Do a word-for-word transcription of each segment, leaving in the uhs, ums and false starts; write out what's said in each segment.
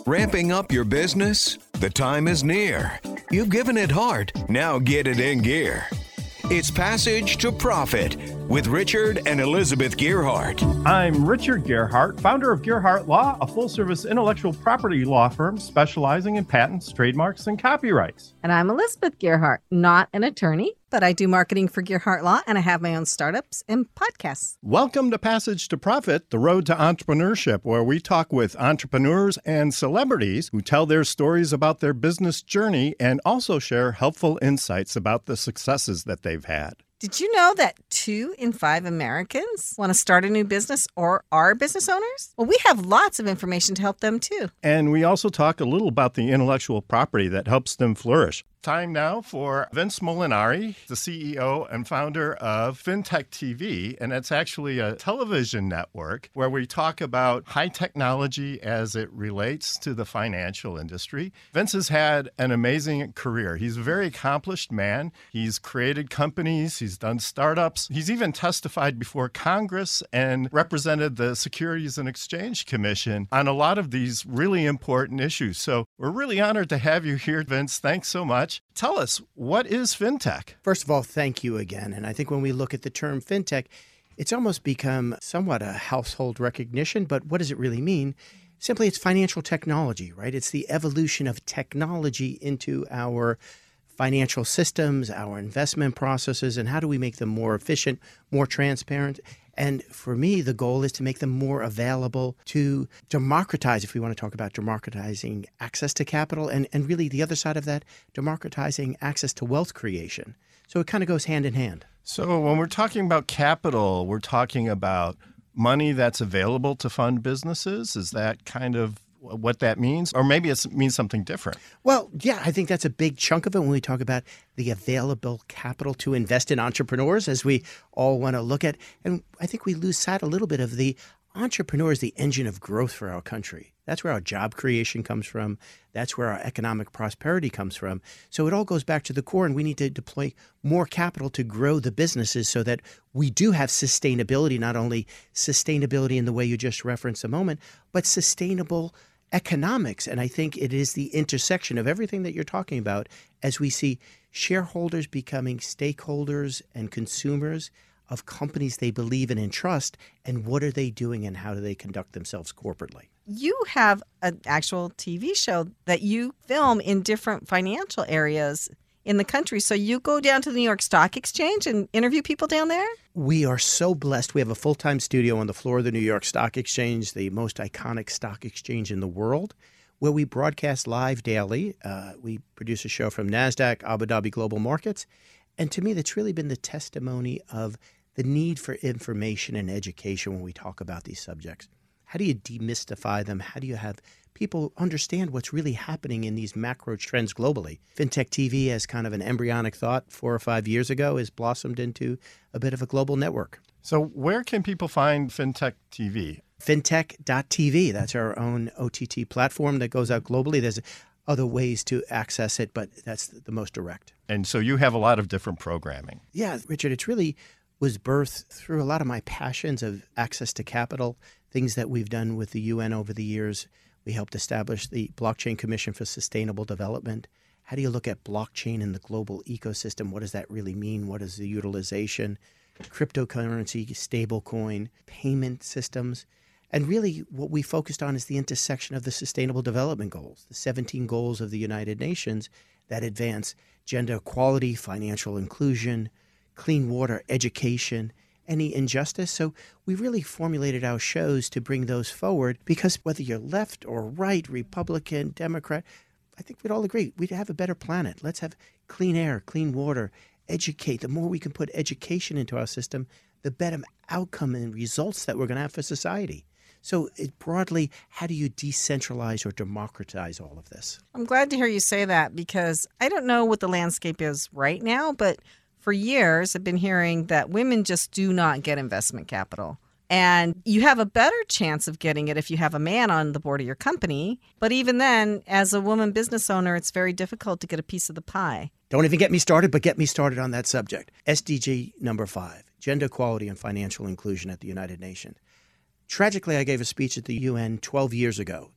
Ramping up your business? The time is near. You've given it heart. Now get it in gear. It's Passage to Profit with Richard and Elizabeth Gearhart. I'm Richard Gearhart, founder of Gearhart Law, a full-service intellectual property law firm specializing in patents, trademarks, and copyrights. And I'm Elizabeth Gearhart, not an attorney, but I do marketing for Gearhart Law, and I have my own startups and podcasts. Welcome to Passage to Profit, the road to entrepreneurship, where we talk with entrepreneurs and celebrities who tell their stories about their business journey and also share helpful insights about the successes that they've had. Did you know that two in five Americans want to start a new business or are business owners? Well, we have lots of information to help them too. And we also talk a little about the intellectual property that helps them flourish. Time now for Vince Molinari, the C E O and founder of FinTech T V, and it's actually a television network where we talk about high technology as it relates to the financial industry. Vince has had an amazing career. He's a very accomplished man. He's created companies. He's done startups. He's even testified before Congress and represented the Securities and Exchange Commission on a lot of these really important issues. So we're really honored to have you here, Vince. Thanks so much. Tell us, what is FinTech? First of all, thank you again. And I think when we look at the term FinTech, it's almost become somewhat a household recognition. But what does it really mean? Simply, it's financial technology, right? It's the evolution of technology into our financial systems, our investment processes, and how do we make them more efficient, more transparent? And for me, the goal is to make them more available, to democratize, if we want to talk about democratizing access to capital, and, and really the other side of that, democratizing access to wealth creation. So it kind of goes hand in hand. So when we're talking about capital, we're talking about money that's available to fund businesses. Is that kind of what that means? Or maybe it means something different. Well, yeah, I think that's a big chunk of it when we talk about the available capital to invest in entrepreneurs, as we all want to look at. And I think we lose sight a little bit of the entrepreneur is the engine of growth for our country. That's where our job creation comes from. That's where our economic prosperity comes from. So it all goes back to the core, and we need to deploy more capital to grow the businesses so that we do have sustainability, not only sustainability in the way you just referenced a moment, but sustainable economics. And I think it is the intersection of everything that you're talking about as we see shareholders becoming stakeholders and consumers of companies they believe in and trust, and what are they doing and how do they conduct themselves corporately. You have an actual T V show that you film in different financial areas in the country. So you go down to the New York Stock Exchange and interview people down there? We are so blessed. We have a full-time studio on the floor of the New York Stock Exchange, the most iconic stock exchange in the world, where we broadcast live daily. Uh, we produce a show from NASDAQ, Abu Dhabi Global Markets. And to me, that's really been the testimony of the need for information and education when we talk about these subjects. How do you demystify them? How do you have people understand what's really happening in these macro trends globally? FinTech T V, as kind of an embryonic thought four or five years ago, has blossomed into a bit of a global network. So where can people find FinTech T V? FinTech dot T V. That's our own O T T platform that goes out globally. There's other ways to access it, but that's the most direct. And so you have a lot of different programming. Yeah, Richard, it's really was birthed through a lot of my passions of access to capital, things that we've done with the U N over the years. We helped establish the Blockchain Commission for Sustainable Development. How do you look at blockchain in the global ecosystem? What does that really mean? What is the utilization? Cryptocurrency, stablecoin, payment systems. And really what we focused on is the intersection of the Sustainable Development Goals, the seventeen goals of the United Nations that advance gender equality, financial inclusion, clean water, education, any injustice. So we really formulated our shows to bring those forward because whether you're left or right, Republican, Democrat, I think we'd all agree we'd have a better planet. Let's have clean air, clean water, educate. The more we can put education into our system, the better outcome and results that we're going to have for society. So it broadly, how do you decentralize or democratize all of this? I'm glad to hear you say that because I don't know what the landscape is right now, but for years I've been hearing that women just do not get investment capital. And you have a better chance of getting it if you have a man on the board of your company. But even then, as a woman business owner, it's very difficult to get a piece of the pie. Don't even get me started, but get me started on that subject. S D G number five, gender equality and financial inclusion at the United Nations. Tragically, I gave a speech at the U N twelve years ago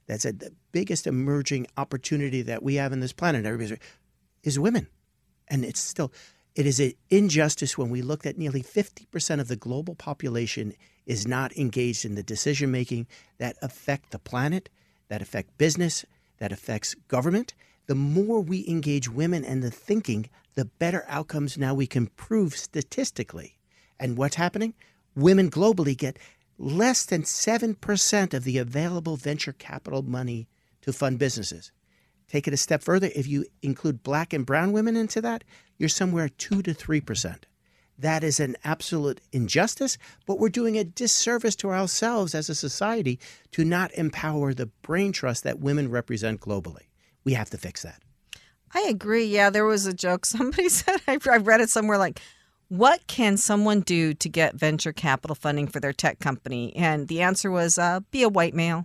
that said the biggest emerging opportunity that we have in this planet, everybody's is women. And it's still, it is an injustice when we look at nearly fifty percent of the global population is not engaged in the decision-making that affect the planet, that affect business, that affects government. The more we engage women and the thinking, the better outcomes now we can prove statistically. And what's happening? Women globally get less than seven percent of the available venture capital money to fund businesses. Take it a step further. If you include black and brown women into that, you're somewhere two to three percent. That is an absolute injustice, but we're doing a disservice to ourselves as a society to not empower the brain trust that women represent globally. We have to fix that. I agree. Yeah, there was a joke. Somebody said, I read it somewhere like, what can someone do to get venture capital funding for their tech company? And the answer was, uh, be a white male.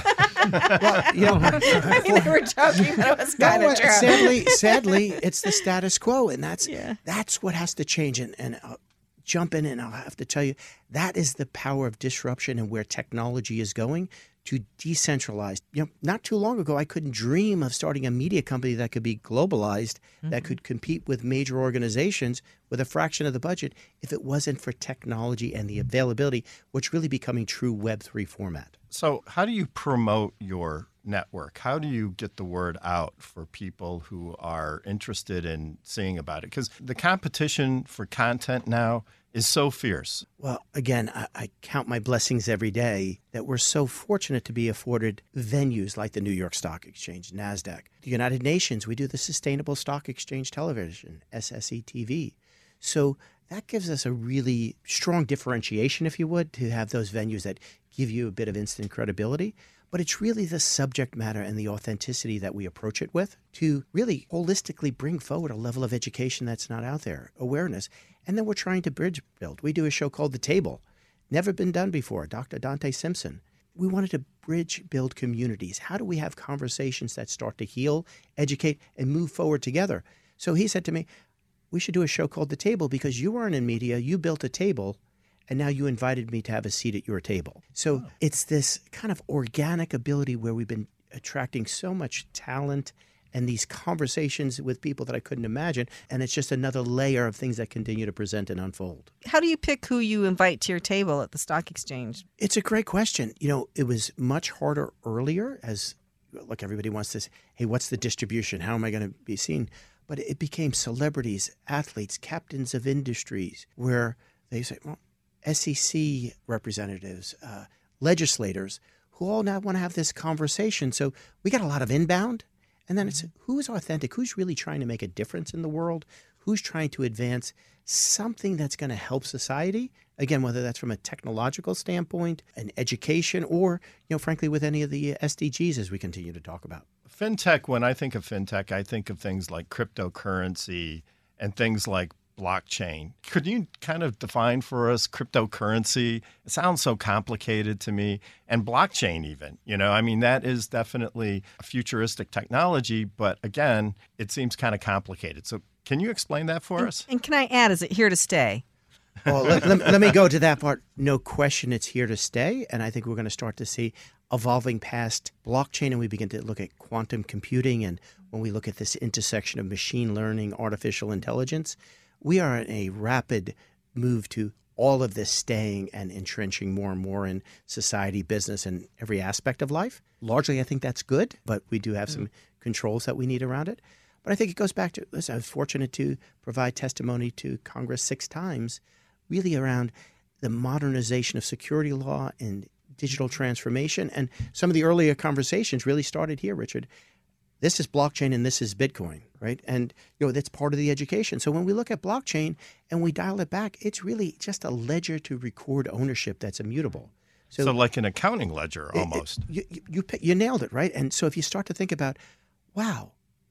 Well, you know, I mean, they were joking, but it was kind no, of true. sadly, sadly, it's the status quo, and that's Yeah. that's what has to change. And, and I'll jump in, and I'll have to tell you, that is the power of disruption and where technology is going to decentralize. You know, not too long ago, I couldn't dream of starting a media company that could be globalized, mm-hmm. that could compete with major organizations with a fraction of the budget if it wasn't for technology and the availability, which really becoming true Web three format. So how do you promote your network? How do you get the word out for people who are interested in seeing about it? Because the competition for content now is so fierce. Well, again, I, I count my blessings every day that we're so fortunate to be afforded venues like the New York Stock Exchange, NASDAQ. The United Nations, we do the Sustainable Stock Exchange Television, S S E T V. So that gives us a really strong differentiation, if you would, to have those venues that give you a bit of instant credibility. But it's really the subject matter and the authenticity that we approach it with to really holistically bring forward a level of education that's not out there, awareness. And then we're trying to bridge build. We do a show called The Table. Never been done before. Doctor Dante Simpson. We wanted to bridge build communities. How do we have conversations that start to heal, educate, and move forward together? So he said to me, we should do a show called The Table because you weren't in media, you built a table, and now you invited me to have a seat at your table. So oh. It's this kind of organic ability where we've been attracting so much talent and these conversations with people that I couldn't imagine. And it's just another layer of things that continue to present and unfold. How do you pick who you invite to your table at the stock exchange? It's a great question. You know, it was much harder earlier as, look, everybody wants this, hey, what's the distribution? How am I going to be seen? But it became celebrities, athletes, captains of industries, where they say, well, S E C representatives, uh, legislators, who all now want to have this conversation. So we got a lot of inbound. And then it's who's authentic, who's really trying to make a difference in the world, who's trying to advance something that's going to help society. Again, whether that's from a technological standpoint, an education, or, you know, frankly, with any of the S D Gs as we continue to talk about. Fintech, when I think of fintech, I think of things like cryptocurrency and things like blockchain. Could you kind of define for us cryptocurrency? It sounds so complicated to me. And blockchain even, you know, I mean, that is definitely a futuristic technology, but again, it seems kind of complicated. So can you explain that for and, us? And can I add, is it here to stay? Well, let, let, let me go to that part. No question it's here to stay. And I think we're going to start to see evolving past blockchain, and we begin to look at quantum computing. And when we look at this intersection of machine learning, artificial intelligence, we are in a rapid move to all of this staying and entrenching more and more in society, business, and every aspect of life. Largely, I think that's good, but we do have some controls that we need around it. But I think it goes back to, listen, I was fortunate to provide testimony to Congress six times, really around the modernization of security law and digital transformation. And some of the earlier conversations really started here, Richard. This is blockchain and this is Bitcoin, right? And, you know, that's part of the education. So when we look at blockchain and we dial it back, it's really just a ledger to record ownership that's immutable. So, so like an accounting ledger almost. It, it, you, you, you nailed it, right? And so if you start to think about, wow,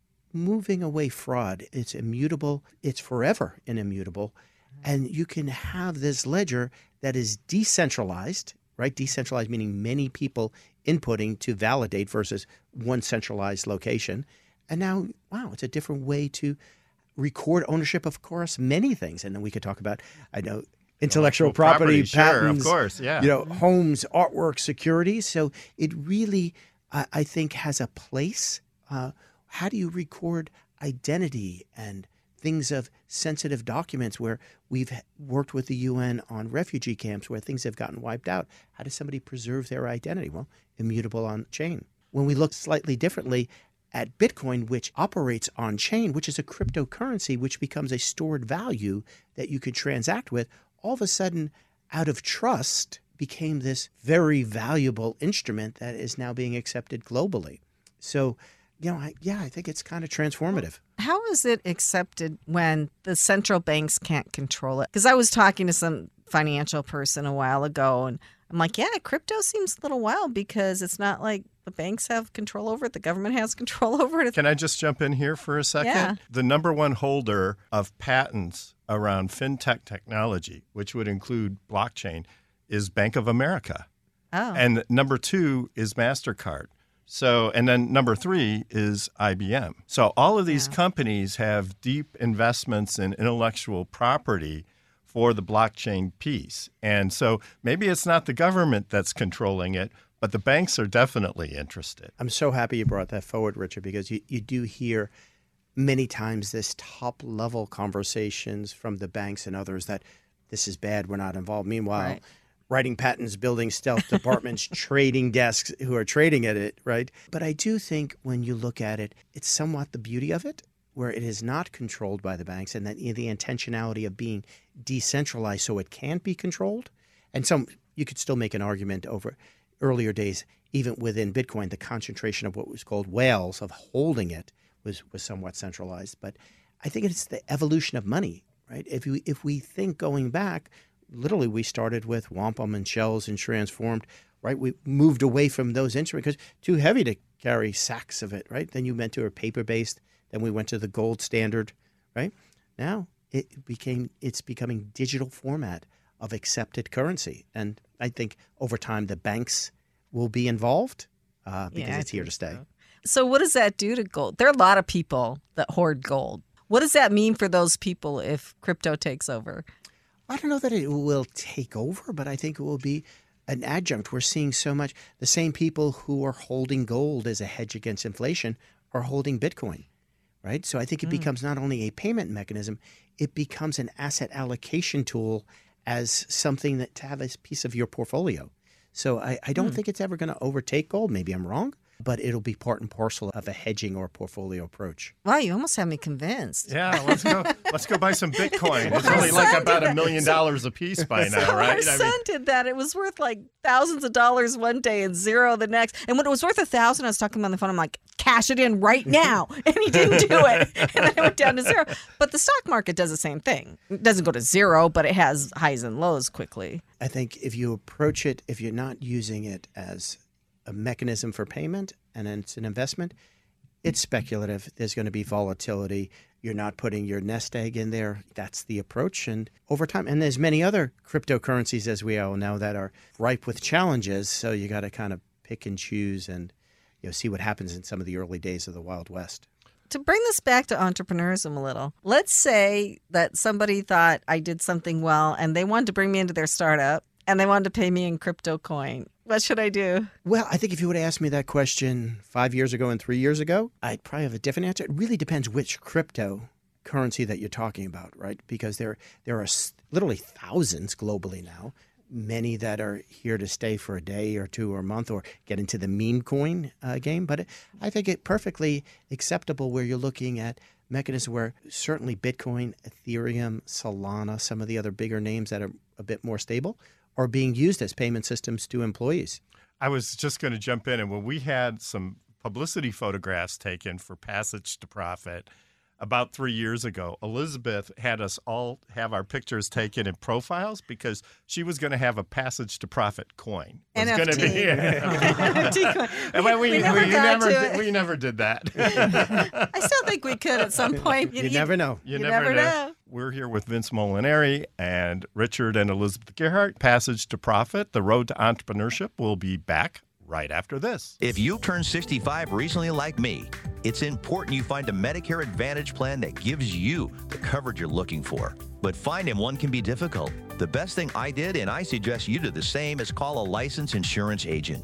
moving away fraud, it's immutable, it's forever and immutable. And you can have this ledger that is decentralized, right? Decentralized meaning many people inputting to validate versus one centralized location. And now, wow, it's a different way to record ownership, of course, many things. And then we could talk about, I know, intellectual property, property, patents, sure, of course, yeah. you know, homes, artwork, security. So it really I, I think has a place. Uh, how do you record identity and things of sensitive documents where we've worked with the U N on refugee camps where things have gotten wiped out? How does somebody preserve their identity? Well, immutable on chain. When we look slightly differently at Bitcoin, which operates on chain, which is a cryptocurrency, which becomes a stored value that you could transact with, all of a sudden, out of trust, became this very valuable instrument that is now being accepted globally. So, you know, I, yeah, I think it's kind of transformative. How is it accepted when the central banks can't control it? Because I was talking to some financial person a while ago, and I'm like, yeah, crypto seems a little wild because it's not like the banks have control over it. The government has control over it. Can I just jump in here for a second? Yeah. The number one holder of patents around fintech technology, which would include blockchain, is Bank of America. Oh. And number two is MasterCard. So, and then number three is I B M. So all of these Yeah. companies have deep investments in intellectual property for the blockchain piece. And so maybe it's not the government that's controlling it, but the banks are definitely interested. I'm so happy you brought that forward, Richard, because you, you do hear many times this top-level conversations from the banks and others that this is bad, we're not involved. Meanwhile, Right. writing patents, building stealth departments, trading desks who are trading at it, right? But I do think when you look at it, it's somewhat the beauty of it, where it is not controlled by the banks and that the intentionality of being decentralized so it can't be controlled. And some you could still make an argument over earlier days, even within Bitcoin, the concentration of what was called whales of holding it was, was somewhat centralized. But I think it's the evolution of money, right? If we, if we think going back, literally we started with wampum and shells and transformed, right? We moved away from those instruments because too heavy to carry sacks of it, right? Then you went to a paper-based, then we went to the gold standard, right? Now it became, it's becoming digital format of accepted currency. And I think over time the banks will be involved uh, because Yeah, I it's here think to stay. so. So what does that do to gold? There are a lot of people that hoard gold. What does that mean for those people if crypto takes over? I don't know that it will take over, but I think it will be an adjunct. We're seeing so much. The same people who are holding gold as a hedge against inflation are holding Bitcoin, right? So I think it Mm. becomes not only a payment mechanism, it becomes an asset allocation tool as something that to have as piece of your portfolio. So I, I don't Mm. think it's ever going to overtake gold. Maybe I'm wrong, but it'll be part and parcel of a hedging or portfolio approach. Wow, you almost have me convinced. Yeah, let's go. Let's go buy some Bitcoin. It's My only like son about did a million that. dollars a piece by So now, our right? son did that. It was worth like thousands of dollars one day and zero the next. And when it was worth a thousand, I was talking on the phone. I'm like, cash it in right now. And he didn't do it. And then it went down to zero. But the stock market does the same thing. It doesn't go to zero, but it has highs and lows quickly. I think if you approach it, if you're not using it as a mechanism for payment and it's an investment, it's speculative. There's going to be volatility. You're not putting your nest egg in there. That's the approach. And over time, and there's many other cryptocurrencies, as we all know, that are ripe with challenges. So you got to kind of pick and choose and you know see what happens in some of the early days of the Wild West. To bring this back to entrepreneurism a little, let's say that somebody thought I did something well and they wanted to bring me into their startup and they wanted to pay me in crypto coin. What should I do? Well, I think if you would have asked me that question five years ago and three years ago, I'd probably have a different answer. It really depends which cryptocurrency that you're talking about, right? Because there there are s- literally thousands globally now, many that are here to stay for a day or two or a month or get into the meme coin uh, game. But I think it perfectly acceptable where you're looking at mechanisms where certainly Bitcoin, Ethereum, Solana, some of the other bigger names that are a bit more stable, are being used as payment systems to employees. I was just going to jump in, and when we had some publicity photographs taken for Passage to Profit about three years ago, Elizabeth had us all have our pictures taken in profiles because she was going to have a Passage to Profit coin. It was N F T. going to be, N F T coin. And when we, We never we, got never to did, it. we never did that. I still think we could at some point. You never know. You, You never, never know. know. We're here with Vince Molinari and Richard and Elizabeth Gerhardt. Passage to Profit, the road to entrepreneurship, will be back right after this. If you turned sixty-five recently like me, it's important you find a Medicare Advantage plan that gives you the coverage you're looking for. But finding one can be difficult. The best thing I did, and I suggest you do the same, is call a licensed insurance agent.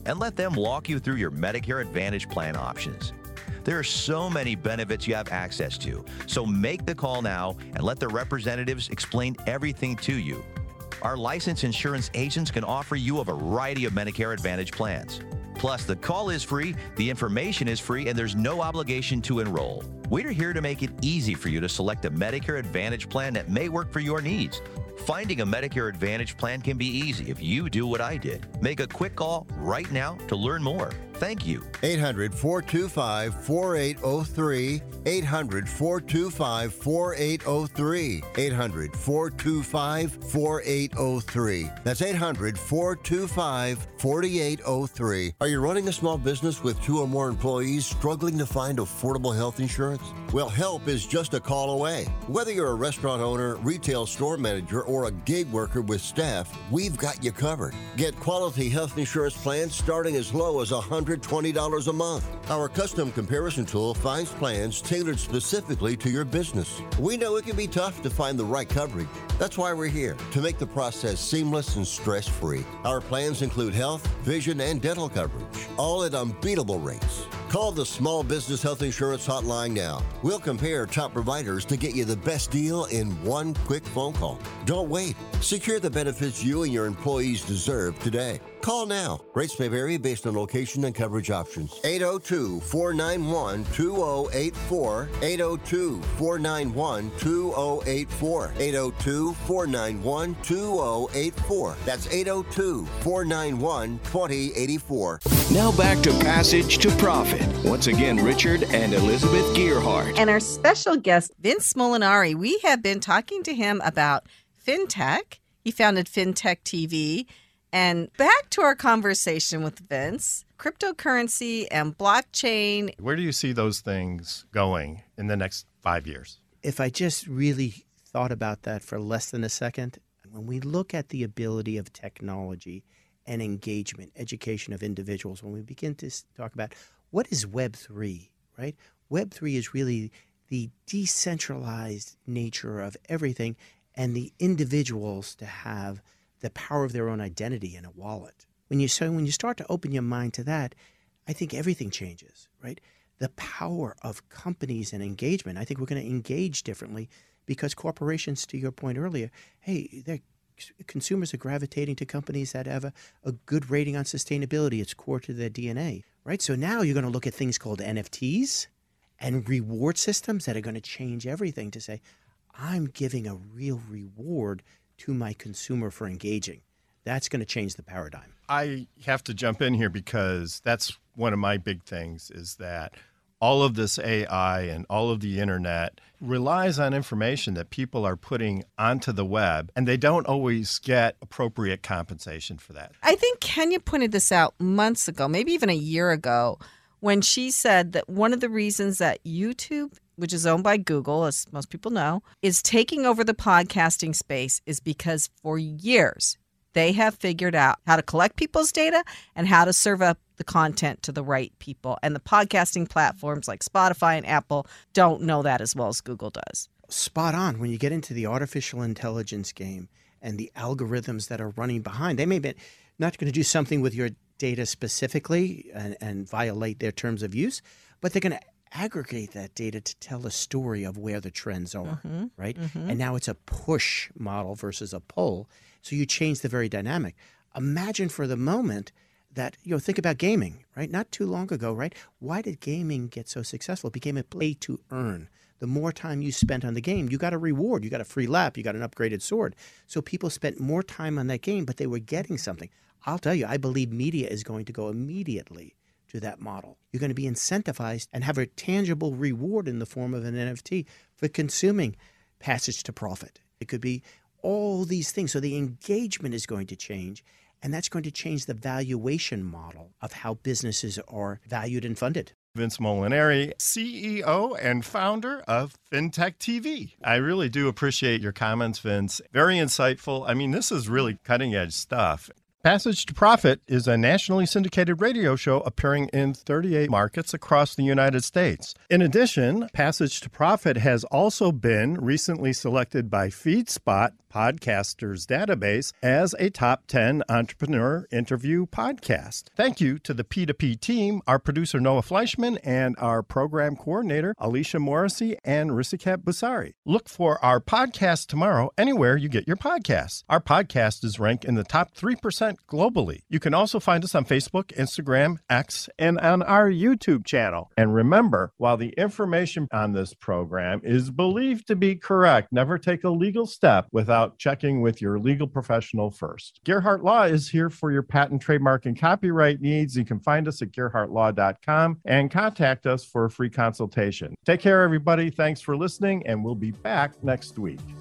and let them walk you through your Medicare Advantage plan options. There are so many benefits you have access to, so make the call now and let the representatives explain everything to you. Our licensed insurance agents can offer you a variety of Medicare Advantage plans. Plus, the call is free, the information is free, and there's no obligation to enroll. We're here to make it easy for you to select a Medicare Advantage plan that may work for your needs. Finding a Medicare Advantage plan can be easy if you do what I did. Make a quick call right now to learn more. Thank you. eight hundred, four two five, four eight zero three. eight hundred, four two five, four eight zero three. eight hundred, four two five, four eight zero three. That's eight hundred, four two five, four eight zero three. Are you running a small business with two or more employees struggling to find affordable health insurance? Well, help is just a call away. Whether you're a restaurant owner, retail store manager, or a gig worker with staff, we've got you covered. Get quality health insurance plans starting as low as one hundred twenty dollars a month. Our custom comparison tool finds plans tailored specifically to your business. We know it can be tough to find the right coverage. That's why we're here, to make the process seamless and stress-free. Our plans include health, vision, and dental coverage, all at unbeatable rates. Call the Small Business Health Insurance Hotline now. We'll compare top providers to get you the best deal in one quick phone call. Don't wait. Secure the benefits you and your employees deserve today. Call now. Rates may vary based on location and coverage options. eight zero two, four nine one, two zero eight four. eight zero two, four nine one, two zero eight four. eight zero two, four nine one, two zero eight four. That's eight zero two, four nine one, two zero eight four. Now back to Passage to Profit. Once again, Richard and Elizabeth Gearhart. And our special guest, Vince Molinari, we have been talking to him about fintech. He founded FinTech T V. And back to our conversation with Vince, cryptocurrency and blockchain. Where do you see those things going in the next five years? If I just really thought about that for less than a second, when we look at the ability of technology and engagement, education of individuals, when we begin to talk about what is Web three, right? Web three is really the decentralized nature of everything and the individuals to have the power of their own identity in a wallet. When you so when you start to open your mind to that, I think everything changes, right? The power of companies and engagement. I think we're going to engage differently because corporations, to your point earlier, hey, they're consumers are gravitating to companies that have a, a good rating on sustainability. It's core to their D N A, right? So now you're going to look at things called N F Ts and reward systems that are going to change everything to say, I'm giving a real reward to my consumer for engaging. That's going to change the paradigm. I have to jump in here because that's one of my big things is that all of this A I and all of the internet relies on information that people are putting onto the web, and they don't always get appropriate compensation for that. I think Kenya pointed this out months ago, maybe even a year ago, when she said that one of the reasons that YouTube, which is owned by Google, as most people know, is taking over the podcasting space is because for years they have figured out how to collect people's data and how to serve up the content to the right people. And the podcasting platforms like Spotify and Apple don't know that as well as Google does. Spot on. When you get into the artificial intelligence game and the algorithms that are running behind, they may be not going to do something with your data specifically and, and violate their terms of use, but they're going to aggregate that data to tell a story of where the trends are, mm-hmm, right? Mm-hmm. And now it's a push model versus a pull. So you change the very dynamic. Imagine for the moment that, you know, think about gaming, right? Not too long ago, right? Why did gaming get so successful? It became a play to earn. The more time you spent on the game, you got a reward. You got a free lap. You got an upgraded sword. So people spent more time on that game, but they were getting something. I'll tell you, I believe media is going to go immediately to that model. You're going to be incentivized and have a tangible reward in the form of an N F T for consuming Passage to Profit. It could be all these things. So the engagement is going to change, and that's going to change the valuation model of how businesses are valued and funded. Vince Molinari, C E O and founder of FinTech T V. I really do appreciate your comments, Vince. Very insightful. I mean, this is really cutting edge stuff. Passage to Profit is a nationally syndicated radio show appearing in thirty-eight markets across the United States. In addition, Passage to Profit has also been recently selected by FeedSpot Podcasters Database as a top ten entrepreneur interview podcast. Thank you to the P two P team, our producer Noah Fleischman, and our program coordinator Alicia Morrissey and Risikat Busari. Look for our podcast tomorrow anywhere you get your podcasts. Our podcast is ranked in the top three percent globally. You can also find us on Facebook, Instagram, X, and on our YouTube channel. And remember, while the information on this program is believed to be correct, never take a legal step without checking with your legal professional first. Gerhardt Law is here for your patent, trademark, and copyright needs. You can find us at gerhardt law dot com and contact us for a free consultation. Take care, everybody. Thanks for listening, and we'll be back next week.